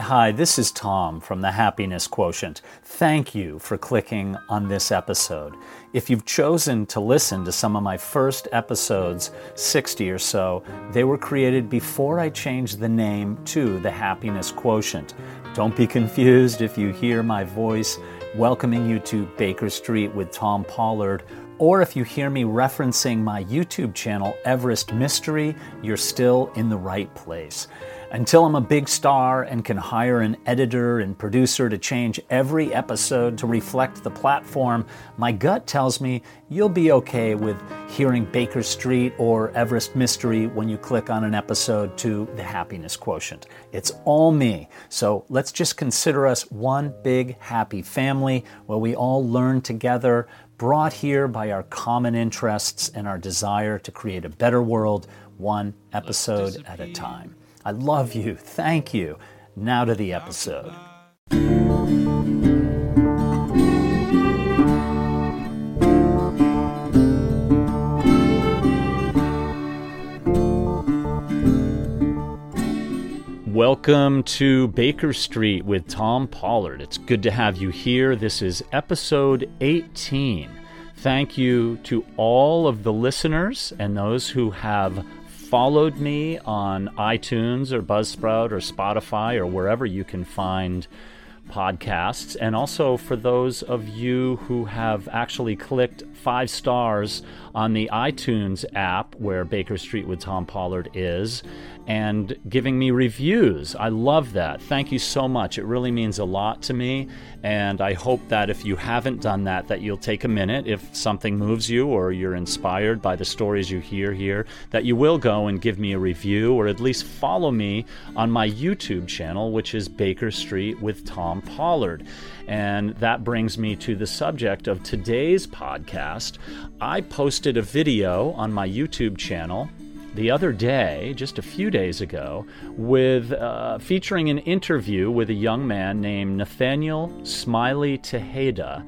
Hi, this is Tom from the Happiness Quotient. Thank you for clicking on this episode. If you've chosen to listen to some of my first episodes, 60 or so, they were created before I changed the name to the Happiness Quotient. Don't be confused if you hear my voice welcoming you to Baker Street with Tom Pollard, or if you hear me referencing my YouTube channel, Everest Mystery, you're still in the right place. Until I'm a big star and can hire an editor and producer to change every episode to reflect the platform, my gut tells me you'll be okay with hearing Baker Street or Everest Mystery when you click on an episode to the Happiness Quotient. It's all me. So let's just consider us one big happy family where we all learn together, brought here by our common interests and our desire to create a better world, one episode at a time. I love you. Thank you. Now to the episode. Welcome to Baker Street with Tom Pollard. It's good to have you here. This is episode 18. Thank you to all of the listeners and those who have followed me on iTunes or Buzzsprout or Spotify or wherever you can find podcasts, and also for those of you who have actually clicked 5 stars on the iTunes app where Baker Street with Tom Pollard is, and giving me reviews. I love that. Thank you so much. It really means a lot to me, and I hope that if you haven't done that, that you'll take a minute, if something moves you or you're inspired by the stories you hear here, that you will go and give me a review, or at least follow me on my YouTube channel, which is Baker Street with Tom Pollard. And that brings me to the subject of today's podcast. I posted a video on my YouTube channel the other day, just a few days ago, with featuring an interview with a young man named Nathaniel Smiley Tejeda.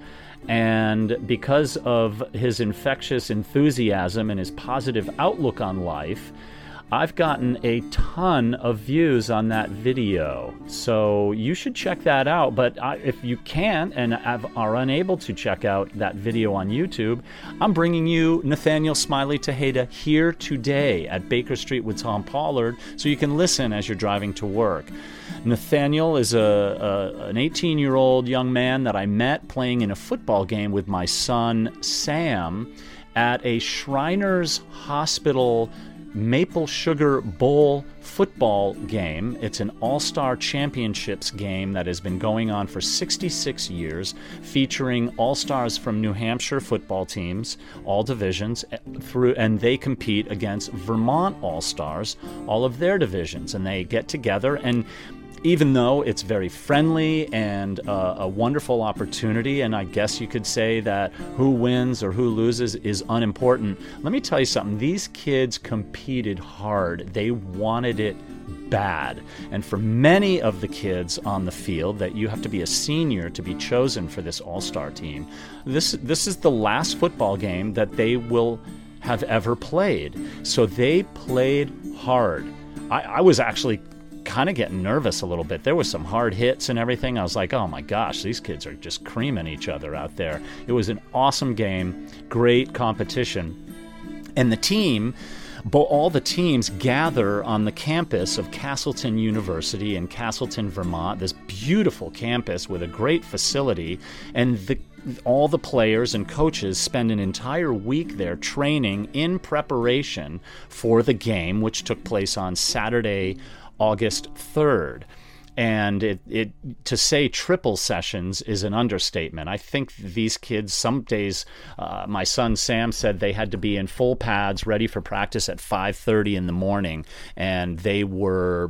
And because of his infectious enthusiasm and his positive outlook on life, I've gotten a ton of views on that video, so you should check that out. But if you can't and are unable to check out that video on YouTube, I'm bringing you Nathaniel Smiley Tejeda here today at Baker Street with Tom Pollard, so you can listen as you're driving to work. Nathaniel is an 18-year-old young man that I met playing in a football game with my son Sam at a Shriners Hospital Maple Sugar Bowl football game. It's an all-star championships game that has been going on for 66 years, featuring all-stars from New Hampshire football teams, all divisions, and they compete against Vermont all-stars, all of their divisions, and they get together. And even though it's very friendly and a wonderful opportunity, and I guess you could say that who wins or who loses is unimportant, let me tell you something. These kids competed hard. They wanted it bad. And for many of the kids on the field, that you have to be a senior to be chosen for this all-star team, this is the last football game that they will have ever played. So they played hard. I was actually kind of getting nervous a little bit. There was some hard hits and everything. I was like, oh my gosh, these kids are just creaming each other out there. It was an awesome game, great competition. And the team, all the teams gather on the campus of Castleton University in Castleton, Vermont, this beautiful campus with a great facility, and all the players and coaches spend an entire week there training in preparation for the game, which took place on Saturday, August 3rd. And it to say triple sessions is an understatement. I think these kids, some days, my son Sam said they had to be in full pads ready for practice at 5:30 in the morning, and they were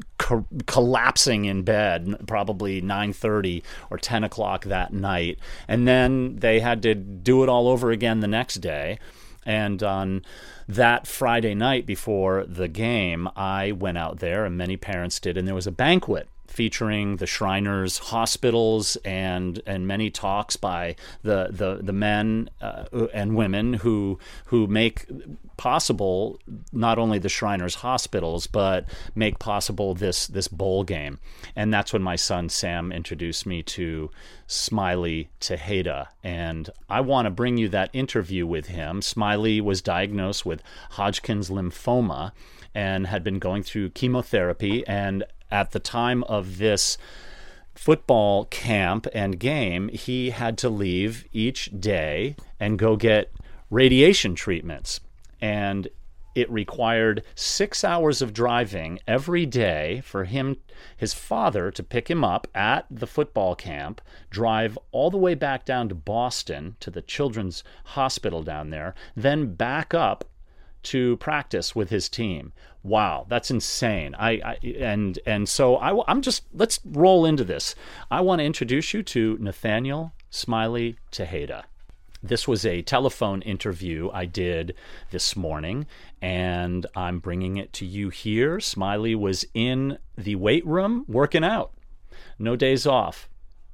collapsing in bed probably 9:30 or 10 o'clock that night. And then they had to do it all over again the next day. And on that Friday night before the game, I went out there, and many parents did, and there was a banquet featuring the Shriners hospitals and many talks by the men and women who make possible not only the Shriners hospitals but make possible this bowl game. And that's when my son Sam introduced me to Smiley Tejeda, and I want to bring you that interview with him. Smiley was diagnosed with Hodgkin's lymphoma and had been going through chemotherapy, and at the time of this football camp and game, he had to leave each day and go get radiation treatments. And it required 6 hours of driving every day for his father to pick him up at the football camp, drive all the way back down to Boston to the Children's Hospital down there, then back up to practice with his team. Wow, that's insane. Let's roll into this. I want to introduce you to Nathaniel Smiley Tejeda. This was a telephone interview I did this morning, and I'm bringing it to you here. Smiley was in the weight room working out. No days off.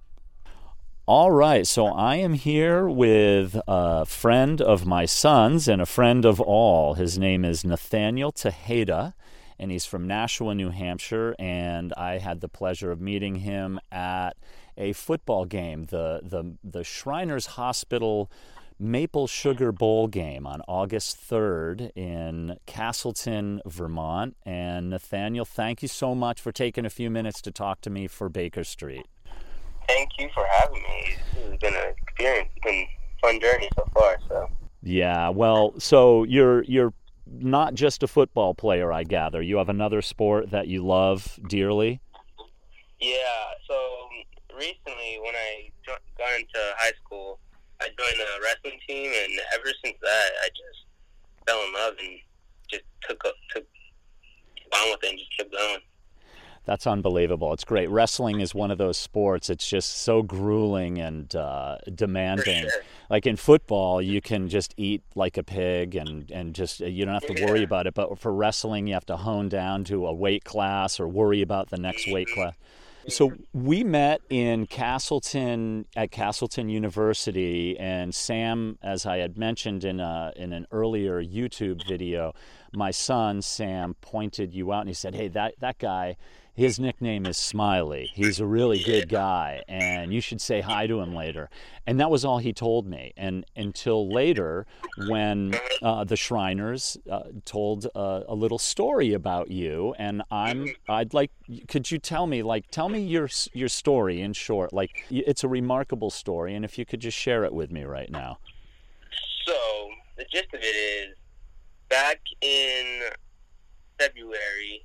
All right, so I am here with a friend of my son's and a friend of all. His name is Nathaniel Tejeda, and he's from Nashua, New Hampshire, and I had the pleasure of meeting him at a football game, the Shriners Hospital Maple Sugar Bowl game on August 3rd in Castleton, Vermont. And Nathaniel, thank you so much for taking a few minutes to talk to me for Baker Street. Thank you for having me. This has been an experience. It's been a fun journey so far. So. Yeah, well, so you're not just a football player, I gather. You have another sport that you love dearly? Yeah, so recently when I got into high school, I joined a wrestling team, and ever since that, I just fell in love and just took on with it and just kept going. That's unbelievable. It's great. Wrestling is one of those sports. It's just so grueling and demanding. For sure. Like in football, you can just eat like a pig and just you don't have to worry about it. But for wrestling, you have to hone down to a weight class or worry about the next weight class. So we met in Castleton at Castleton University, and Sam, as I had mentioned in an earlier YouTube video, my son Sam pointed you out and he said, "Hey, that guy, his nickname is Smiley. He's a really good guy, and you should say hi to him later." And that was all he told me. And until later, when the Shriners told a little story about you, and could you tell me your story in short? Like, it's a remarkable story, and if you could just share it with me right now. So the gist of it is, back in February,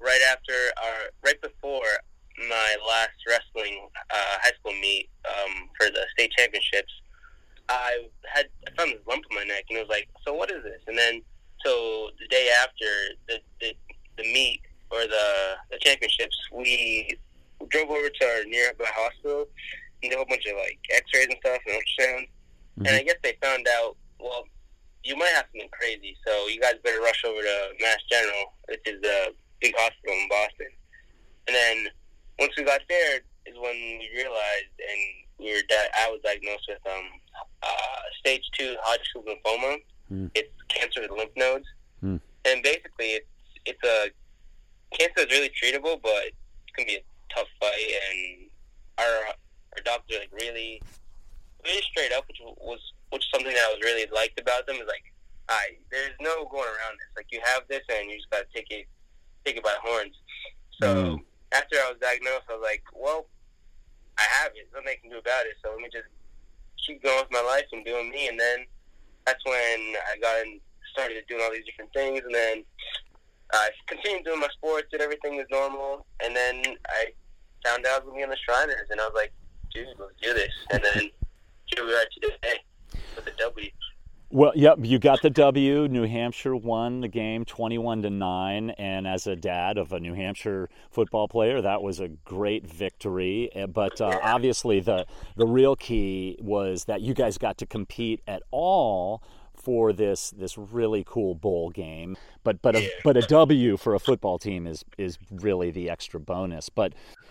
right before my last wrestling high school meet for the state championships, I found this lump in my neck, and it was like, so what is this? And then, so the day after the meet or the championships, we drove over to our nearby hospital and did a whole bunch of like X-rays and stuff and ultrasounds. Mm-hmm. And I guess they found out, well, you might have something crazy, so you guys better rush over to Mass General, which is the big hospital in Boston. And then once we got there is when we realized, and I was diagnosed with stage 2 Hodgkin's lymphoma. It's cancer of the lymph nodes, and basically it's a cancer that's really treatable, but it can be a tough fight. And our doctor really straight up, which is something that I was really liked about them. Is like, there's no going around this. Like, you have this, and you just gotta take it by the horns. So after I was diagnosed, I was like, well, I have it. There's nothing I can do about it. So let me just keep going with my life and doing me. And then that's when I started doing all these different things. And then I continued doing my sports, did everything as normal. And then I found out I was going to be on the Shriners. And I was like, dude, let's do this. And then here we are today with the W. Well, yep, you got the W. New Hampshire won the game 21-9, and as a dad of a New Hampshire football player, that was a great victory. But obviously, the real key was that you guys got to compete at all for this really cool bowl game. But a W for a football team is really the extra bonus. But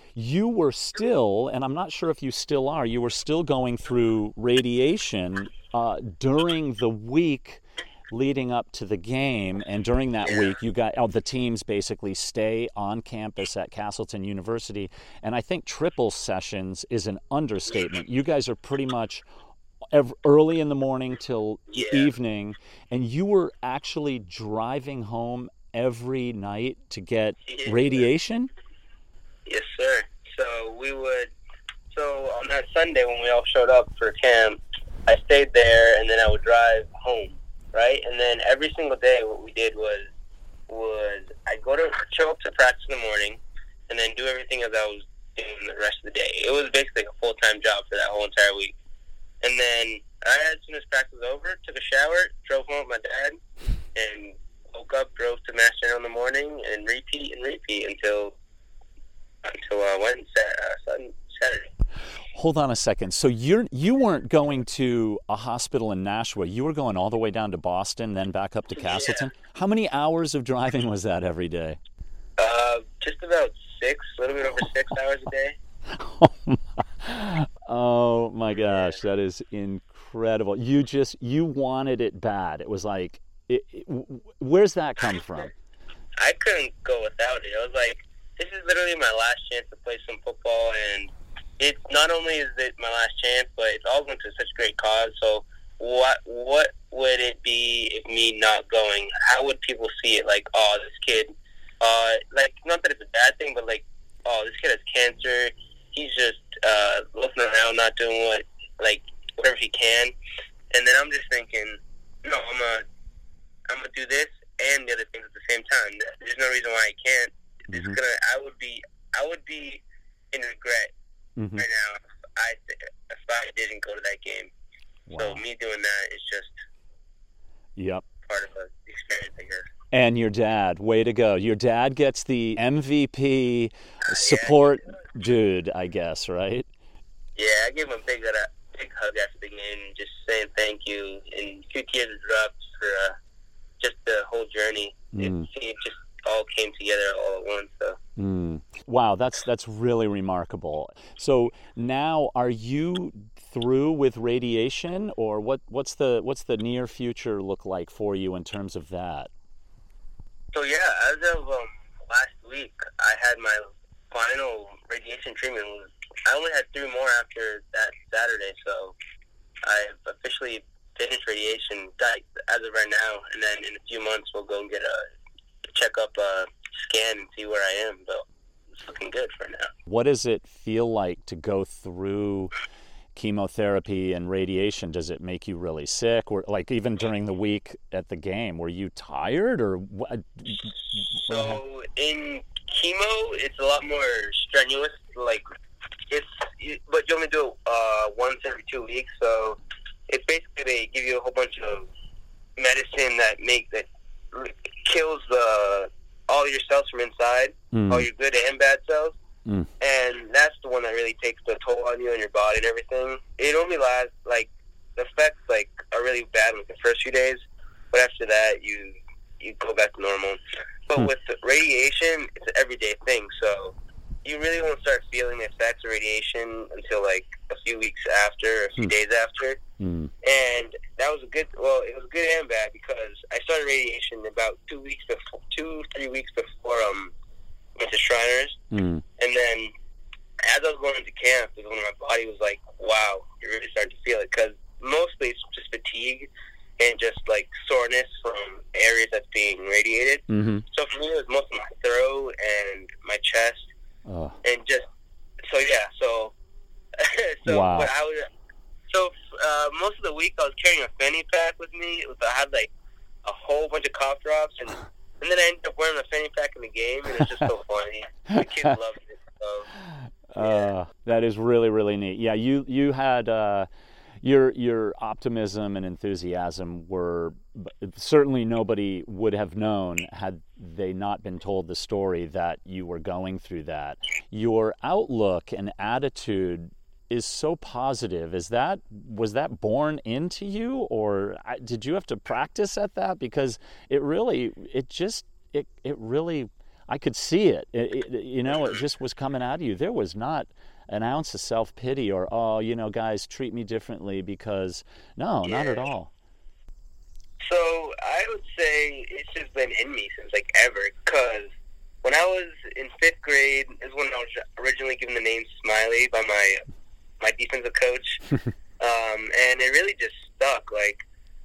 you were still, and I'm not sure if you still are, you were still going through radiation during the week leading up to the game, and during that week you got the teams basically stay on campus at Castleton University, and I think triple sessions is an understatement. You guys are pretty much early in the morning till evening, and you were actually driving home every night to get radiation? Yes, sir. So on that Sunday when we all showed up for camp, I stayed there, and then I would drive home, right? And then every single day what we did was I'd show up to practice in the morning, and then do everything as I was doing the rest of the day. It was basically a full-time job for that whole entire week. And then as soon as practice was over, took a shower, drove home with my dad, and woke up, drove to Mass General in the morning, and repeat until Saturday. Hold on a second. So you weren't going to a hospital in Nashua. You were going all the way down to Boston, then back up to Castleton? Yeah. How many hours of driving was that every day? Just about 6, a little bit over 6 hours a day. Oh my gosh, that is incredible. You wanted it bad. It was like, where's that come from? I couldn't go without it. I was like, this is literally my last chance to play some football, and it's not only is it my last chance, but it's all going to such a great cause. So what would it be if me not going? How would people see it? Like, oh, this kid, like, not that it's a bad thing, but like, oh, this kid has cancer. He's just looking around, not doing whatever he can. And then I'm just thinking, no, I'm gonna do this and the other things at the same time. There's no reason why I can't. It's I would be in regret right now if I didn't go to that game. Wow. So me doing that is just part of the experience, I guess. And your dad, way to go. Your dad gets the MVP support dude, I guess, right? Yeah, I gave him a big hug after the game, just saying thank you, and 2 tears of drops for just the whole journey. It just all came together all at once. So. Wow, that's really remarkable. So now, are you through with radiation, or what's the near future look like for you in terms of that? So yeah, as of last week, I had my final radiation treatment. I only had 3 more after that Saturday, so I've officially finished radiation as of right now, and then in a few months we'll go and get a checkup, scan, and see where I am. But it's looking good for now. What does it feel like to go through chemotherapy and radiation? Does it make you really sick, or like even during the week at the game, were you tired, or what? So in chemo, it's a lot more strenuous. Like but you only do it once every 2 weeks. So it's basically they give you a whole bunch of medicine that kills all your cells from inside, all your good and bad cells. And that's the one that really takes the toll on you and your body and everything. It only lasts, like, the effects, like, are really bad with the first few days, but after that, you go back to normal. But with the radiation, it's an everyday thing, so you really won't start feeling the effects of radiation until, like, a few weeks after, a few days after. And that was it was good and bad, because I started radiation about 2-3 weeks before went to Shriners, and then as I was going into camp, is when my body was like, wow, you're really starting to feel it, because mostly it's just fatigue and just like soreness from areas that's being radiated. So for me, it was most of my throat and my chest, and just wow. But most of the week I was carrying a fanny pack with me. I had like a whole bunch of cough drops, and then I ended up wearing a fanny pack in the game, and it's just so funny. The kids loved it. So, yeah. That is really, really neat. Yeah, you had your optimism and enthusiasm were certainly nobody would have known had they not been told the story that you were going through that. Your outlook and attitude is so positive. Was that born into you, or did you have to practice at that? Because it really, I could see it. It just was coming out of you. There was not an ounce of self-pity or, guys, treat me differently because, no, not at all. So I would say it's just been in me since like ever, because when I was in 5th grade is when I was originally given the name Smiley by my defensive coach, and it really just stuck. Like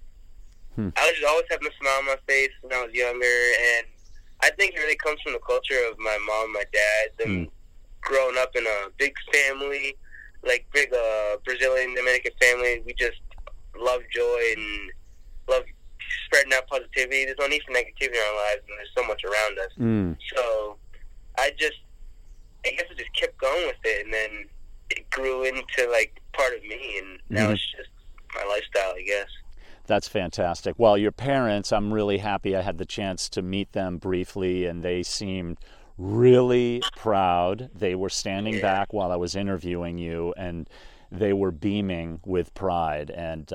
I was just always having a smile on my face when I was younger, and I think it really comes from the culture of my mom, my dad, them growing up in a big family, like big Brazilian Dominican family. We just love joy and love spreading out positivity. There's no need for negativity in our lives, and there's so much around us. So I guess I just kept going with it, and then it grew into like part of me, and now it's just my lifestyle, I guess. That's fantastic. Well, your parents, I'm really happy I had the chance to meet them briefly, and they seemed really proud. They were standing back while I was interviewing you, and they were beaming with pride. And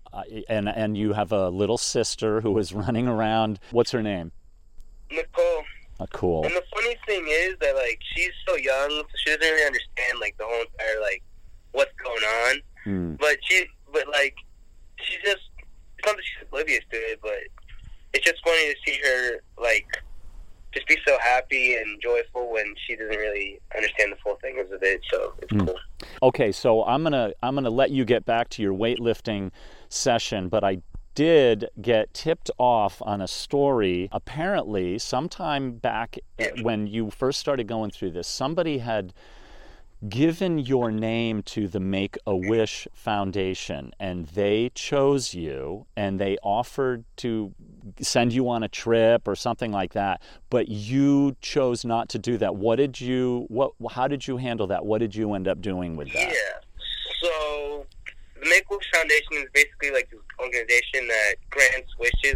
you have a little sister who is running around. What's her name? Nicole. Cool. And the funny thing is that like she's so young, so she doesn't really understand like the whole entire like what's going on. But she's just, it's not that she's oblivious to it, but it's just funny to see her like just be so happy and joyful when she doesn't really understand the full things of it. So it's cool. Okay, so I'm gonna let you get back to your weightlifting session, but I did get tipped off on a story. Apparently, sometime back when you first started going through this, somebody had given your name to the Make-A-Wish Foundation, and they chose you, and they offered to send you on a trip or something like that, but you chose not to do that. How did you handle that? What did you end up doing with that? Yeah, so the Make-A-Wish Foundation is basically like this organization that grants wishes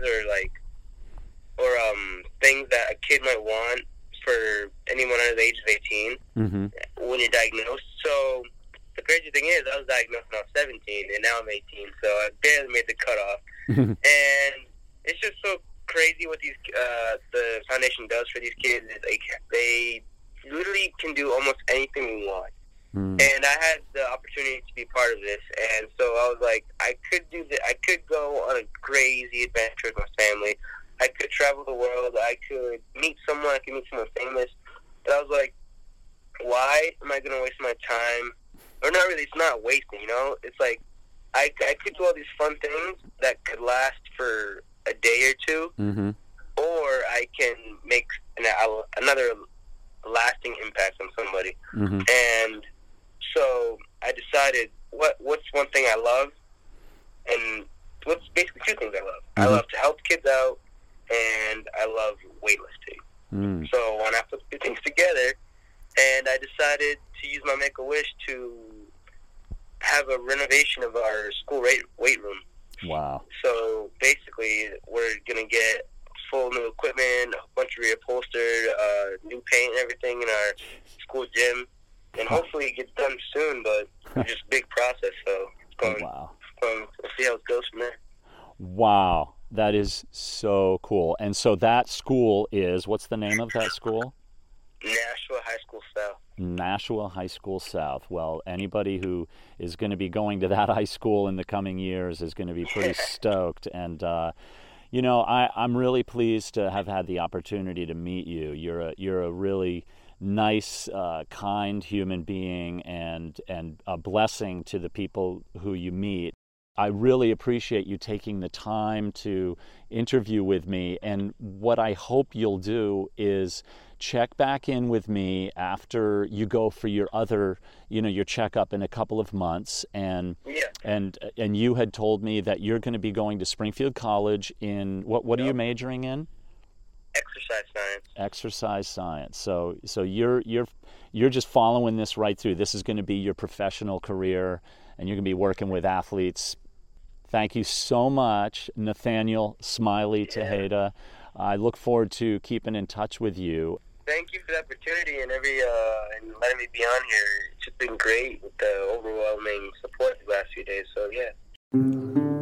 or things that a kid might want for anyone under the age of 18 when you're diagnosed. So the crazy thing is, I was diagnosed when I was 17, and now I'm 18, so I barely made the cutoff. And it's just so crazy what these the foundation does for these kids. Is they literally can do almost anything we want. And I had the opportunity to be part of this, and so I was like, I could do this. I could go on a crazy adventure with my family. I could travel the world. I could meet someone. I could meet someone famous. But I was like, why am I going to waste my time? Or not really. It's not wasting, It's like I could do all these fun things that could last for a day or two, or I can make another lasting impact on somebody. And so I decided, what's one thing I love? And what's basically two things I love. I love to help kids out, and I love weightlifting. So why not put the two things together? And I decided to use my Make-A-Wish to have a renovation of our school weight room. Wow. So basically, we're going to get full new equipment, a bunch of reupholstered, new paint and everything in our school gym. And hopefully it gets done soon, but it's just a big process, so it's going. Wow. We'll see how it goes from there. Wow. That is so cool. And so that school is, what's the name of that school? Nashua High School South. Nashua High School South. Well, anybody who is going to be going to that high school in the coming years is going to be pretty stoked. And, I'm really pleased to have had the opportunity to meet you. You're a really nice, kind human being and a blessing to the people who you meet. I really appreciate you taking the time to interview with me, and what I hope you'll do is check back in with me after you go for your other, your checkup in a couple of months, and you had told me that you're going to be going to Springfield College in, what are you majoring in? Exercise science. Exercise science. So you're just following this right through. This is going to be your professional career, and you're going to be working with athletes. Thank you so much, Nathaniel Smiley Tejeda. I look forward to keeping in touch with you. Thank you for the opportunity and and letting me be on here. It's just been great with the overwhelming support the last few days. So yeah.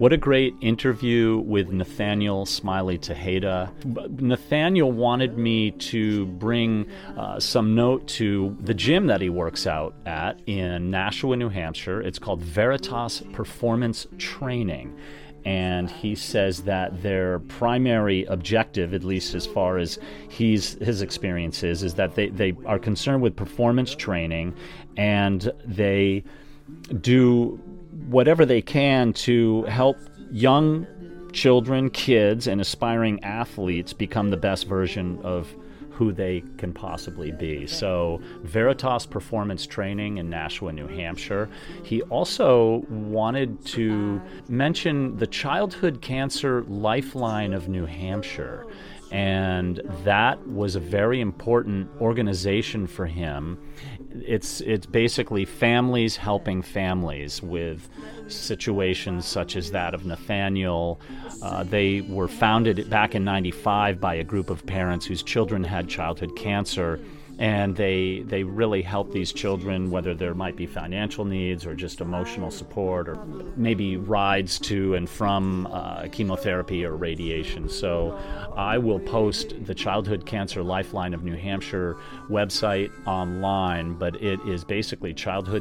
What a great interview with Nathaniel Smiley Tejeda. Nathaniel wanted me to bring some note to the gym that he works out at in Nashua, New Hampshire. It's called Veritas Performance Training. And he says that their primary objective, at least as far as his experience is that they are concerned with performance training, and they do whatever they can to help young children, kids, and aspiring athletes become the best version of who they can possibly be. So Veritas Performance Training in Nashua, New Hampshire. He also wanted to mention the Childhood Cancer Lifeline of New Hampshire. And that was a very important organization for him. It's basically families helping families with situations such as that of Nathaniel. They were founded back in '95 by a group of parents whose children had childhood cancer, and they really help these children, whether there might be financial needs or just emotional support or maybe rides to and from chemotherapy or radiation. So I will post the Childhood Cancer Lifeline of New Hampshire website online, but it is basically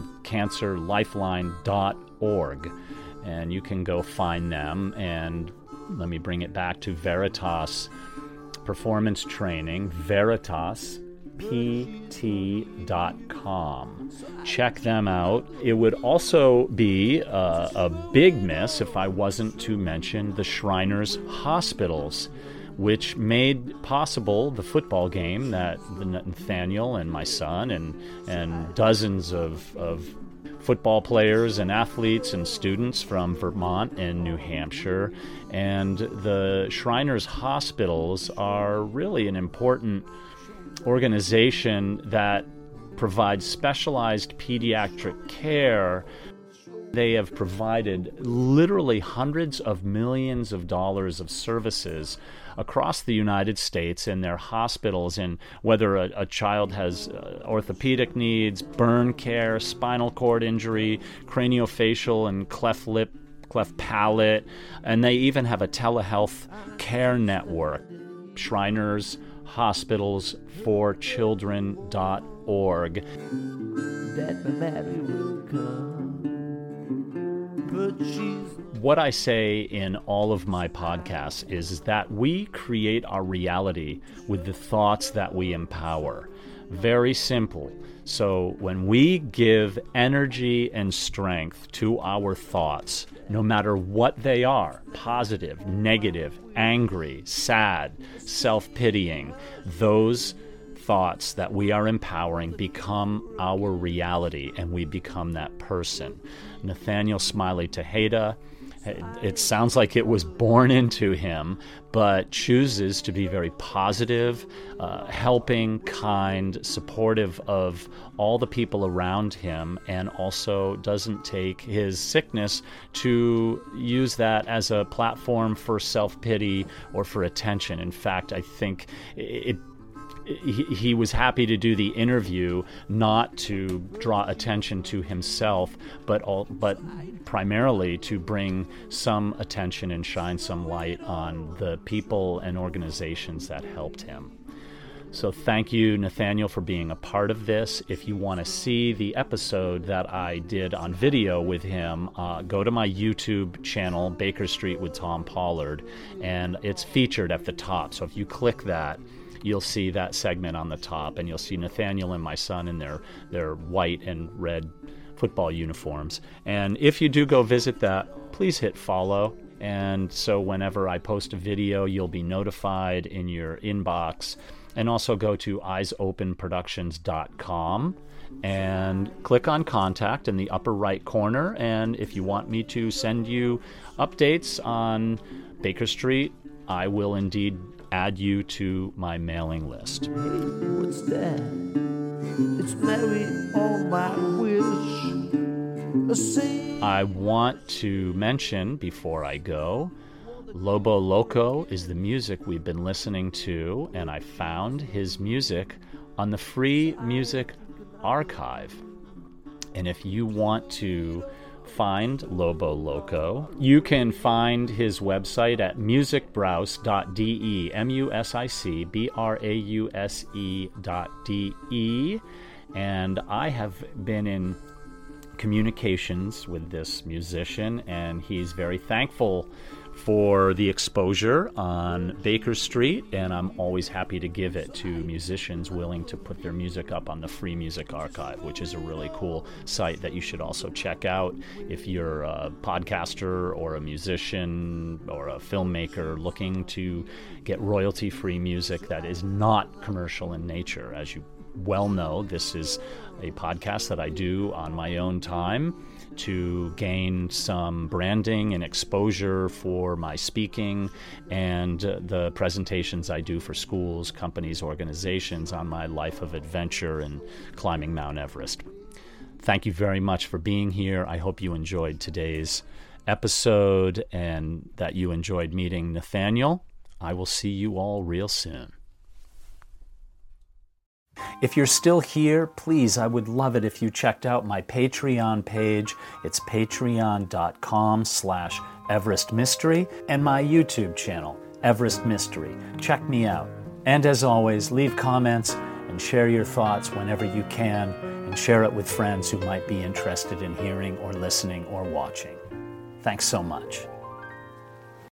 childhoodcancerlifeline.org, and you can go find them. And let me bring it back to Veritas Performance Training, VeritasPT.com. Check them out. It would also be a big miss if I wasn't to mention the Shriners Hospitals, which made possible the football game that Nathaniel and my son and dozens of football players and athletes and students from Vermont and New Hampshire. And the Shriners Hospitals are really an important organization that provides specialized pediatric care. They have provided literally hundreds of millions of dollars of services across the United States in their hospitals, and whether a child has orthopedic needs, burn care, spinal cord injury, craniofacial and cleft lip, cleft palate, and they even have a telehealth care network. Shriners Hospitals for Children.org. That Mary will come, but she's... What I say in all of my podcasts is that we create our reality with the thoughts that we empower. Very simple. So when we give energy and strength to our thoughts, no matter what they are, positive, negative, angry, sad, self-pitying, those thoughts that we are empowering become our reality, and we become that person. Nathaniel Smiley Tejeda, it sounds like it was born into him, but chooses to be very positive, helping, kind, supportive of all the people around him, and also doesn't take his sickness to use that as a platform for self-pity or for attention. In fact, I think he was happy to do the interview not to draw attention to himself, but primarily to bring some attention and shine some light on the people and organizations that helped him. So thank you, Nathaniel, for being a part of this. If you want to see the episode that I did on video with him, go to my YouTube channel, Baker Street with Tom Pollard, and it's featured at the top. So if you click that, you'll see that segment on the top, and you'll see Nathaniel and my son in their white and red football uniforms. And if you do go visit that, please hit follow. And so whenever I post a video, you'll be notified in your inbox. And also go to eyesopenproductions.com and click on contact in the upper right corner. And if you want me to send you updates on Baker Street, I will indeed add you to my mailing list. Hey, what's that? It's Mary on my wish. I want to mention before I go, Lobo Loco is the music we've been listening to, and I found his music on the Free Music Archive. And if you want to find Lobo Loco. You can find his website at musicbrause.de, musicbrause.de. And I have been in communications with this musician, and he's very thankful for the exposure on Baker Street, and I'm always happy to give it to musicians willing to put their music up on the Free Music Archive, which is a really cool site that you should also check out if you're a podcaster or a musician or a filmmaker looking to get royalty-free music that is not commercial in nature. As you well know, this is a podcast that I do on my own time to gain some branding and exposure for my speaking and the presentations I do for schools, companies, organizations on my life of adventure and climbing Mount Everest. Thank you very much for being here. I hope you enjoyed today's episode and that you enjoyed meeting Nathaniel. I will see you all real soon. If you're still here, please, I would love it if you checked out my Patreon page. It's patreon.com/Everest Mystery, and my YouTube channel, Everest Mystery. Check me out. And as always, leave comments and share your thoughts whenever you can, and share it with friends who might be interested in hearing or listening or watching. Thanks so much.